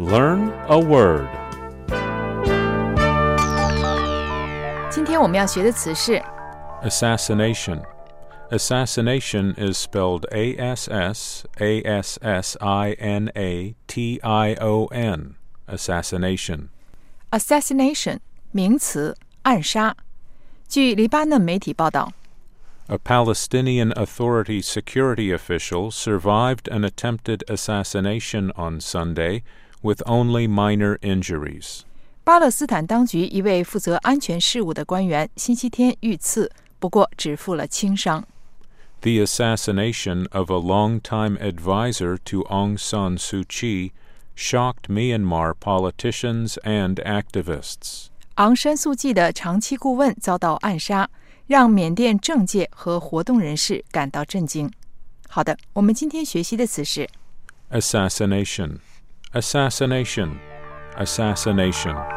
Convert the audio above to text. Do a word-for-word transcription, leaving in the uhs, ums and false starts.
Learn a word. 今天我们要学的词是 Assassination. Assassination is spelled A S S A S S I N A T I O N. Assassination. assassination 名词，暗杀。据黎巴嫩媒体报道 A Palestinian Authority security official survived an attempted assassination on Sunday with only minor injuries. 巴勒斯坦当局一位负责安全事务的官员星期天遇刺，不过只负了轻伤。 The assassination of a longtime advisor to Aung San Suu Kyi shocked Myanmar politicians and activists. 昂山素季的长期顾问遭到暗杀，让缅甸政界和活动人士感到震惊。好的，我们今天学习的词是 Assassination. Assassination. Assassination.